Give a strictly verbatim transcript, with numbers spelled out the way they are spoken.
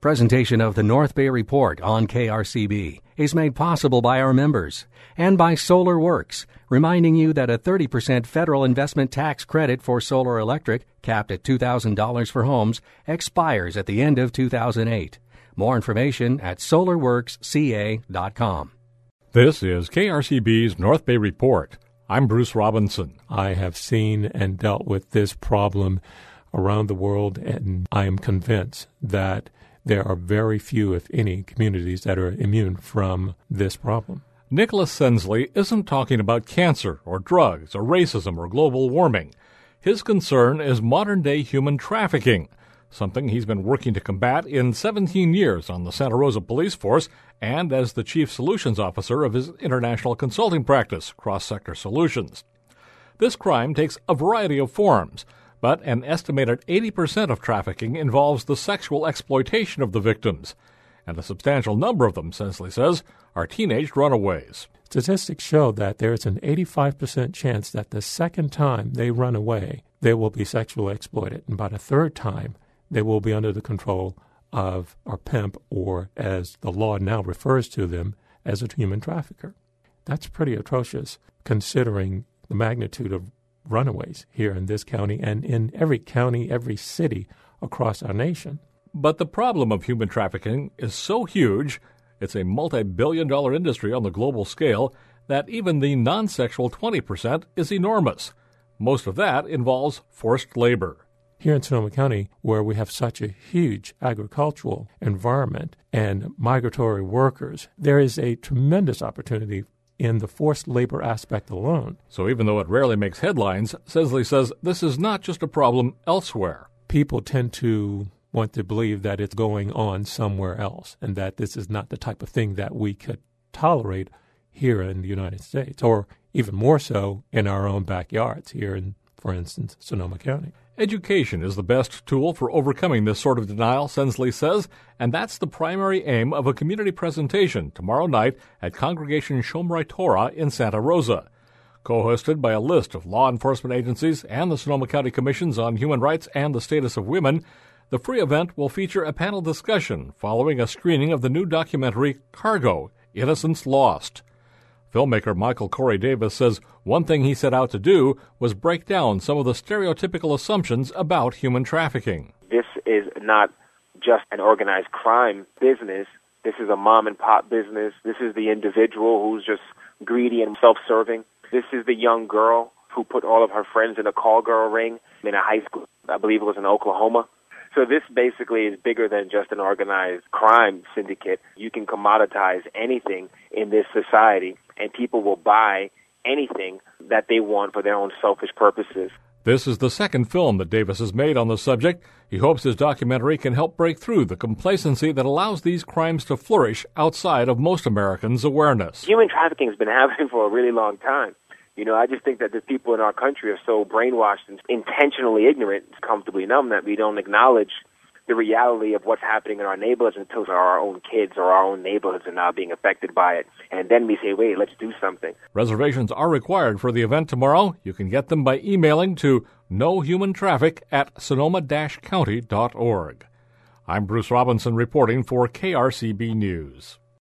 Presentation of the North Bay Report on K R C B is made possible by our members and by Solar Works, reminding you that a thirty percent federal investment tax credit for solar electric, capped at two thousand dollars for homes, expires at the end of two thousand eight. More information at solar works c a dot com. This is K R C B's North Bay Report. I'm Bruce Robinson. I have seen and dealt with this problem around the world, and I am convinced that there are very few, if any, communities that are immune from this problem. Nicholas Sensley isn't talking about cancer or drugs or racism or global warming. His concern is modern-day human trafficking, something he's been working to combat in seventeen years on the Santa Rosa Police Force and as the Chief Solutions Officer of his international consulting practice, Cross Sector Solutions. This crime takes a variety of forms, but an estimated eighty percent of trafficking involves the sexual exploitation of the victims, and a substantial number of them, Sensley says, are teenage runaways. Statistics show that there is an eighty-five percent chance that the second time they run away, they will be sexually exploited, and by the third time, they will be under the control of a pimp, or as the law now refers to them, as a human trafficker. That's pretty atrocious, considering the magnitude of runaways here in this county and in every county, every city across our nation. But the problem of human trafficking is so huge, it's a multi-billion dollar industry on the global scale, that even the non-sexual twenty percent is enormous. Most of that involves forced labor. Here in Sonoma County, where we have such a huge agricultural environment and migratory workers, there is a tremendous opportunity in the forced labor aspect alone. So even though it rarely makes headlines, Sensley says this is not just a problem elsewhere. People tend to want to believe that it's going on somewhere else and that this is not the type of thing that we could tolerate here in the United States, or even more so in our own backyards here in, for instance, Sonoma County. Education is the best tool for overcoming this sort of denial, Sensley says, and that's the primary aim of a community presentation tomorrow night at Congregation Shomrei Torah in Santa Rosa. Co-hosted by a list of law enforcement agencies and the Sonoma County Commissions on Human Rights and the Status of Women, the free event will feature a panel discussion following a screening of the new documentary Cargo, Innocence Lost. Filmmaker Michael Corey Davis says one thing he set out to do was break down some of the stereotypical assumptions about human trafficking. This is not just an organized crime business. This is a mom-and-pop business. This is the individual who's just greedy and self-serving. This is the young girl who put all of her friends in a call girl ring in a high school, I believe it was in Oklahoma. So this basically is bigger than just an organized crime syndicate. You can commoditize anything in this society, and people will buy anything that they want for their own selfish purposes. This is the second film that Davis has made on the subject. He hopes his documentary can help break through the complacency that allows these crimes to flourish outside of most Americans' awareness. Human trafficking has been happening for a really long time. You know, I just think that the people in our country are so brainwashed and intentionally ignorant, comfortably numb, that we don't acknowledge the reality of what's happening in our neighborhoods until our own kids or our own neighborhoods are now being affected by it. And then we say, wait, let's do something. Reservations are required for the event tomorrow. You can get them by emailing to nohumantraffic at sonoma dash county dot org. I'm Bruce Robinson reporting for K R C B News.